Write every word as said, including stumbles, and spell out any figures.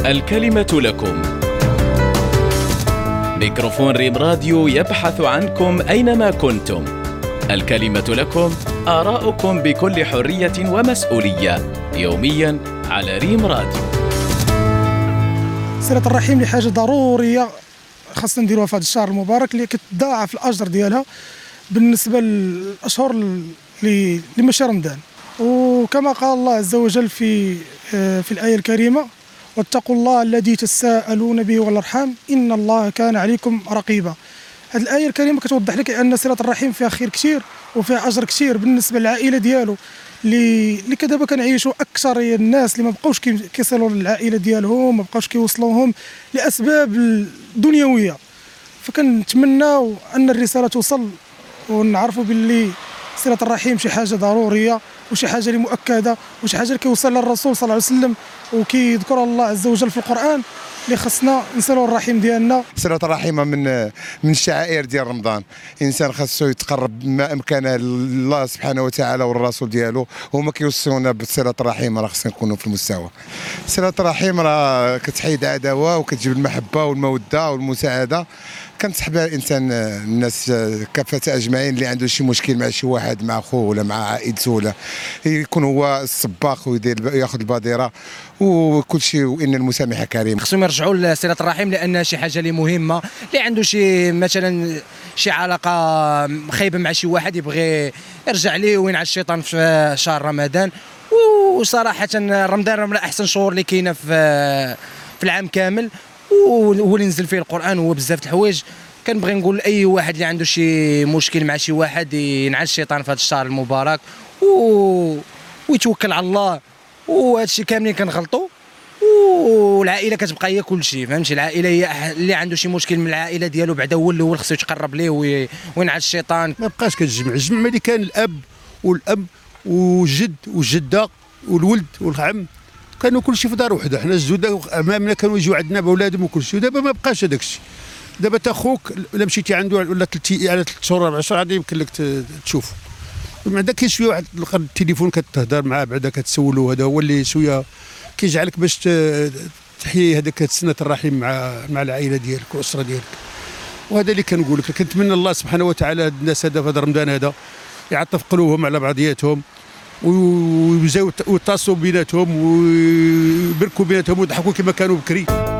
الكلمة لكم. ميكروفون ريم راديو يبحث عنكم أينما كنتم. الكلمة لكم، آراؤكم بكل حرية ومسؤولية، يوميا على ريم راديو. صلة الرحم لحاجة ضرورية خاصنا نديروها في هذا الشهر المبارك اللي كتضاعف الأجر ديالها بالنسبة للأشهر اللي ماشي رمضان. وكما قال الله عز وجل في في الآية الكريمة: واتقوا الله الذي تساءلون به والأرحام إن الله كان عليكم رقيبا. هذه الآية الكريمة كتوضح لك أن صلة الرحم فيها خير كثير وفيها أجر كثير بالنسبة للعائلة ديالو اللي اللي كدابا كنعيشوا أكثر الناس اللي ما بقاوش كيصلوا للعائلة ديالهم، ما بقاوش كيوصلوهم لأسباب دنيوية. فكنتمناو أن الرسالة توصل ونعرفوا باللي صلة الرحم شي حاجة ضرورية وشي حاجة اللي مؤكدة وشي حاجة اللي كيوصل للرسول صلى الله عليه وسلم وكيذكر الله عز وجل في القرآن اللي خصنا نصلوا الرحم ديالنا. صلة الرحم من من الشعائر ديال رمضان. الانسان خاصو يتقرب ما امكن لله سبحانه وتعالى والرسول ديالو، هما كيوصلونا بصلة الرحم، راه خصنا نكونوا في المستوى. صلة الرحم راه كتحيد العداوه وكتجيب المحبه والموده والمساعده. كنصح بها الانسان الناس كافه اجمعين اللي عنده شي مشكل مع شي واحد، مع خوه ولا مع عائلته، ولا يكون هو السباق ويدير ياخذ البادره وكل شيء، وان المسامح كريم. خصهم يرجعوا لصلة الرحم لانها شي حاجه اللي مهمه، اللي عنده شي مثلا شي علاقه خايبه مع شي واحد يبغي يرجع ليه وينعس الشيطان في شهر رمضان. وصراحه رمضان من احسن شهور اللي كاينه في في العام كامل، وهو اللي نزل فيه القرآن وهو بزاف د الحوايج. كنبغي نقول لاي واحد اللي عنده شي مشكل مع شي واحد ينعس الشيطان في هذا الشهر المبارك و... ويتوكل على الله. وهذا الشيء كاملين كنغلطوا، والعائله كتبقى هي كل شيء، فهمتي؟ العائله هي اللي عنده شي مشكل من العائله ديالو بعدا هو اللي هو خصو يتقرب ليه وي... وينعس الشيطان. ما بقاش كتجمع الجمع ملي كان الاب والاب والجد والجده والولد والعم كانوا كل شيء في دار وحده. حنا الزوده امامنا كانوا يجوا عندنا بولادهم وكل شيء، ودابا ما بقاش هذاك الشيء. دابا تا خوك الا مشيتي عنده ولا ثلاث على ثلاث شهور اربع شهور غادي يمكن لك تشوفه. بعدا كاين شويه واحد التليفون كتهضر معاه، بعدا كتسولو، هذا هو اللي شويه كيجعلك باش تحيي هذاك صلة الرحم مع مع العائله ديالك والاسره ديالك. وهذا اللي كنقول لك. كنتمنى الله سبحانه وتعالى هاد الناس هذا في هذا رمضان هذا يعطف قلوبهم على بعضياتهم ويتواصلوا بيناتهم ويبركوا بيناتهم ويضحكوا كما كانوا بكري.